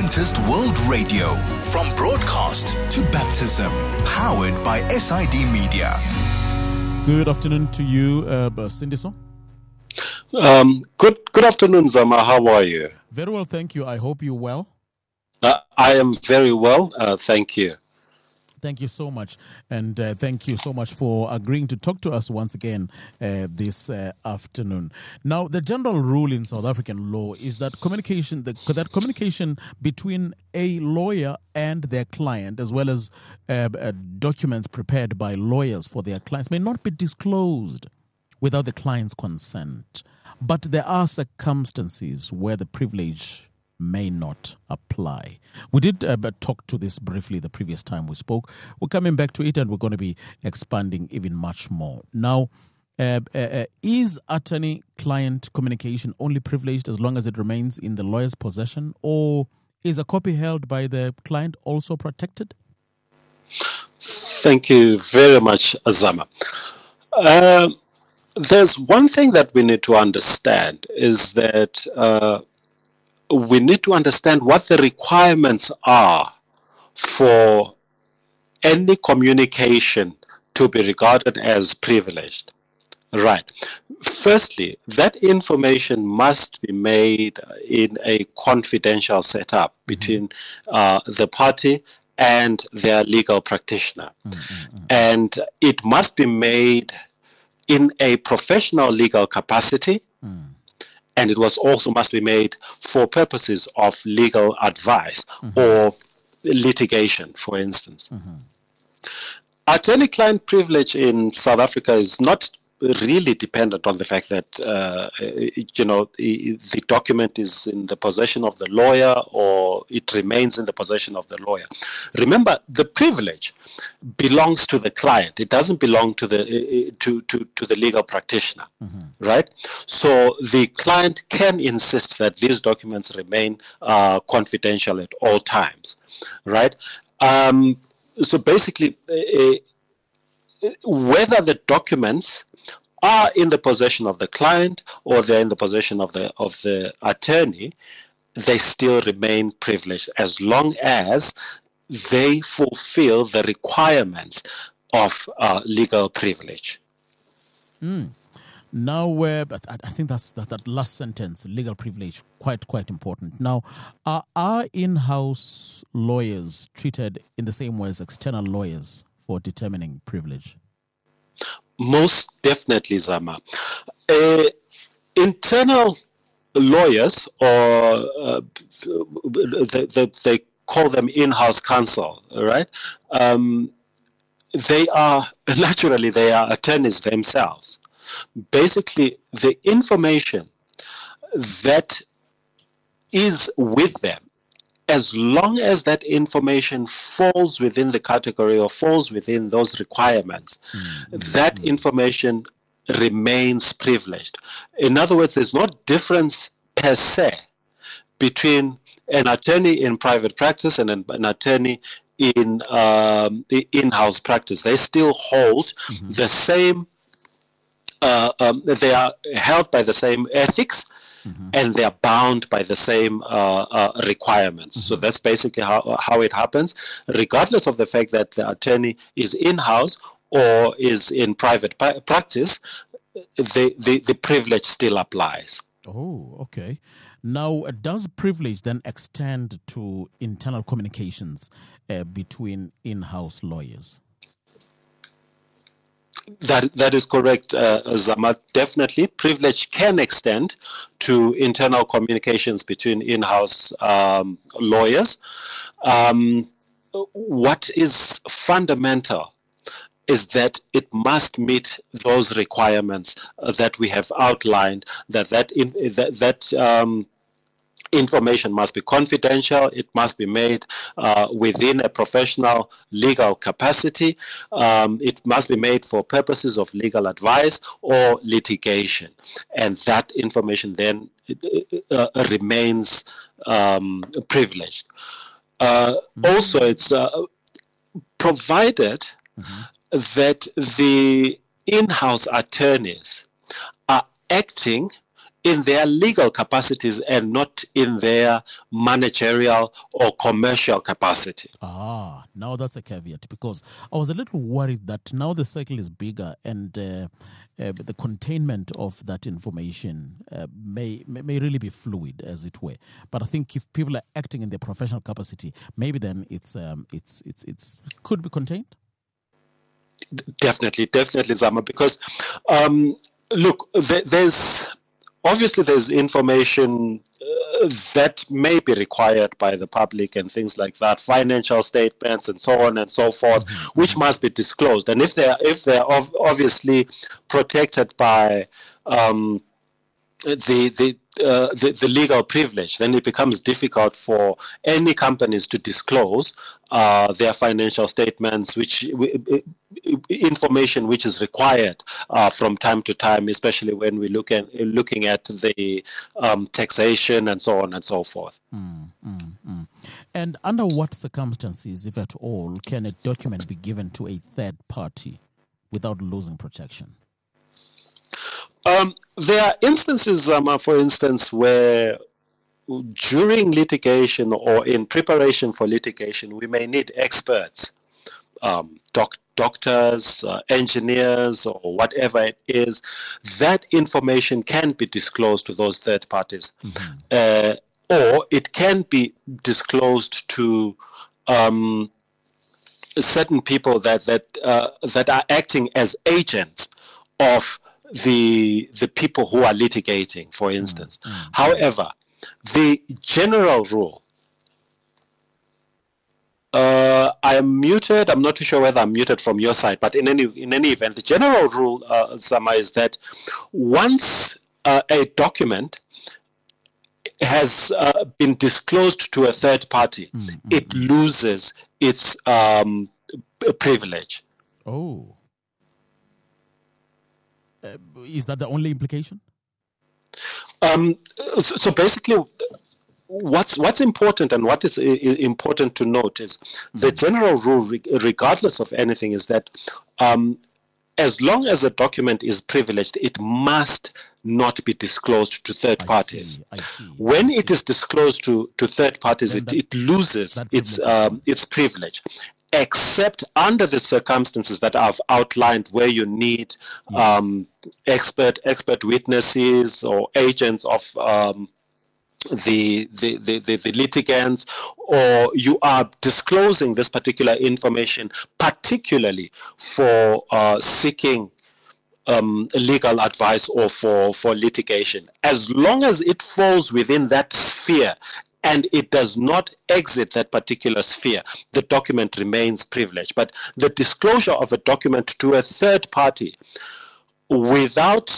Adventist World Radio, from broadcast to baptism, powered by SID Media. Good afternoon to you, Sindiso. Good afternoon, Zama. How are you? Very well, thank you. I hope you're well. I am very well, thank you. Thank you so much, and thank you so much for agreeing to talk to us once again this afternoon. Now, the general rule in South African law is that communication between a lawyer and their client, as well as documents prepared by lawyers for their clients, may not be disclosed without the client's consent. But there are circumstances where the privilege may not apply. We did talk to this briefly the previous time we spoke. We're coming back to it, and we're going to be expanding even much more. Now, is attorney-client communication only privileged as long as it remains in the lawyer's possession, or is a copy held by the client also protected? Thank you very much, Azama. There's one thing that we need to understand is that we need to understand what the requirements are for any communication to be regarded as privileged. Right. Firstly, that information must be made in a confidential setup between the party and their legal practitioner. And it must be made in a professional legal capacity. And it also must be made for purposes of legal advice or litigation, for instance. Attorney-client privilege in South Africa is not really dependent on the fact that the document is in the possession of the lawyer or it remains in the possession of the lawyer. Remember, the privilege belongs to the client. It doesn't belong to the to the legal practitioner, right? So the client can insist that these documents remain confidential at all times, right? So basically, whether the documents are in the possession of the client or they're in the possession of the attorney, they still remain privileged as long as they fulfill the requirements of legal privilege. Now, I think that's that last sentence, legal privilege, quite important. Now, are in-house lawyers treated in the same way as external lawyers for determining privilege? Most definitely, Zama. Internal lawyers, or they call them in-house counsel, right? They are attorneys themselves. Basically, the information that is with them, as long as that information falls within the category or falls within those requirements, that information remains privileged. In other words, there's no difference per se between an attorney in private practice and an attorney in the in-house practice. They still hold the same, they are held by the same ethics, and they are bound by the same requirements. So that's basically how it happens, regardless of the fact that the attorney is in-house or is in private practice. The privilege still applies. Oh, okay. Now, does privilege then extend to internal communications between in-house lawyers? That is correct, Zama. Definitely, privilege can extend to internal communications between in-house lawyers. What is fundamental is that it must meet those requirements that we have outlined. That information must be confidential. It must be made within a professional legal capacity. It must be made for purposes of legal advice or litigation. And that information then remains privileged. Also, it's provided that the in-house attorneys are acting in their legal capacities and not in their managerial or commercial capacity. Now that's a caveat, because I was a little worried that now the circle is bigger and the containment of that information may really be fluid, as it were. But I think if people are acting in their professional capacity, maybe then it's could be contained. Definitely, Zama, because look, there's information that may be required by the public and things like that, financial statements and so on and so forth, which must be disclosed. And if they're obviously protected by the legal privilege, then it becomes difficult for any companies to disclose their financial statements, which information which is required from time to time, especially when we looking at the taxation and so on and so forth. And under what circumstances, if at all, can a document be given to a third party without losing protection? There are instances, for instance, where during litigation or in preparation for litigation, we may need experts, doctors, engineers, or whatever it is. That information can be disclosed to those third parties, or it can be disclosed to certain people that are acting as agents of the people who are litigating, for instance. However, the general rule, I am muted. I'm not too sure whether I'm muted from your side, but in any event, the general rule, Zama, is that once a document has been disclosed to a third party, it loses its privilege. Oh. Is that the only implication? So basically, what's important and what is important to note is the general rule, regardless of anything, is that as long as a document is privileged, it must not be disclosed to third parties. I see. When it is disclosed to third parties, it loses its privilege, except under the circumstances that I've outlined, where you need expert witnesses or agents of the litigants, or you are disclosing this particular information particularly for seeking legal advice or for litigation. As long as it falls within that sphere and it does not exit that particular sphere, the document remains privileged. But the disclosure of a document to a third party without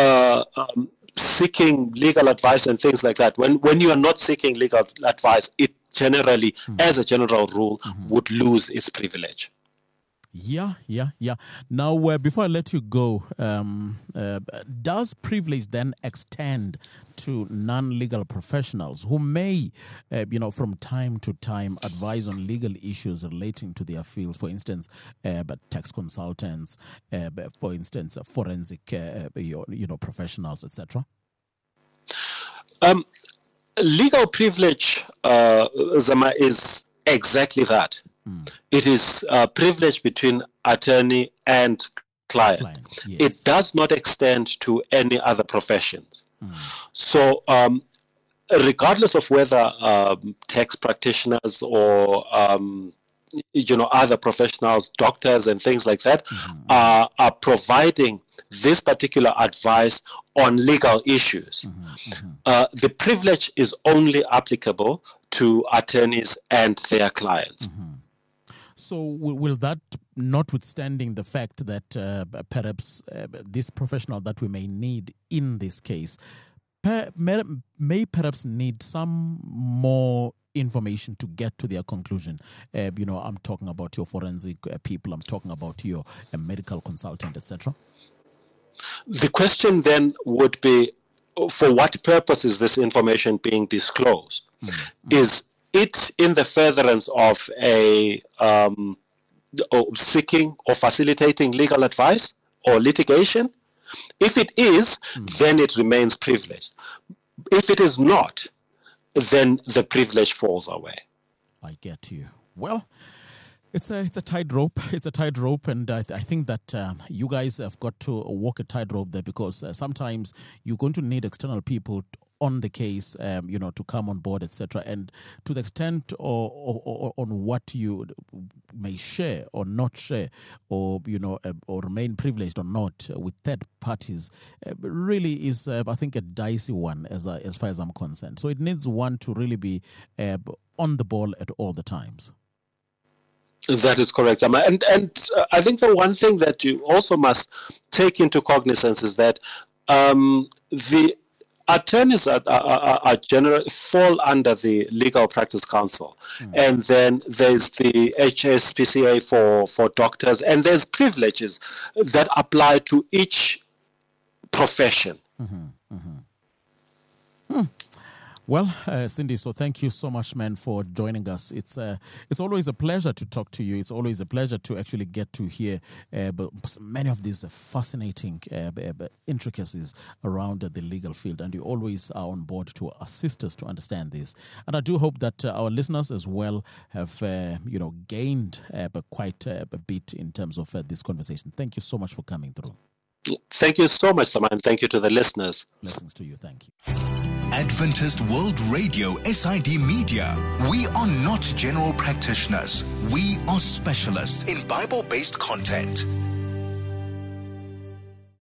seeking legal advice and things like that, when you are not seeking legal advice, it generally, as a general rule, would lose its privilege. Yeah. Now, before I let you go, does privilege then extend to non-legal professionals who may, from time to time advise on legal issues relating to their fields? For instance, tax consultants, for instance, forensic, professionals, etc. Legal privilege, Zama, is exactly that. It is privilege between attorney and client. Yes. It does not extend to any other professions. So regardless of whether tax practitioners or other professionals, doctors and things like that, are providing this particular advice on legal issues, the privilege is only applicable to attorneys and their clients. So will that, notwithstanding the fact that perhaps this professional that we may need in this case may perhaps need some more information to get to their conclusion? I'm talking about your forensic people, I'm talking about your medical consultant, etc. The question then would be, for what purpose is this information being disclosed? Is it in the furtherance of a seeking or facilitating legal advice or litigation? If it is, then it remains privilege. If it is not, then the privilege falls away. I get you. Well, it's a tightrope. It's a tightrope, and I think that you guys have got to walk a tightrope there, because sometimes you're going to need external people on the case, to come on board, etc. And to the extent or on what you may share or not share, or or remain privileged or not with third parties, really is, I think, a dicey one as far as I'm concerned. So it needs one to really be on the ball at all the times. That is correct, Ama. And I think the one thing that you also must take into cognizance is that the attorneys are generally fall under the Legal Practice Council, and then there's the HSPCA for doctors, and there's privileges that apply to each profession. Well, Cindy, so thank you so much, man, for joining us. It's always a pleasure to talk to you. It's always a pleasure to actually get to hear many of these fascinating intricacies around the legal field, and you always are on board to assist us to understand this. And I do hope that our listeners as well have gained quite a bit in terms of this conversation. Thank you so much for coming through. Thank you so much, Sam, and thank you to the listeners. Blessings to you. Thank you. Adventist World Radio, SID Media. We are not general practitioners. We are specialists in Bible-based content.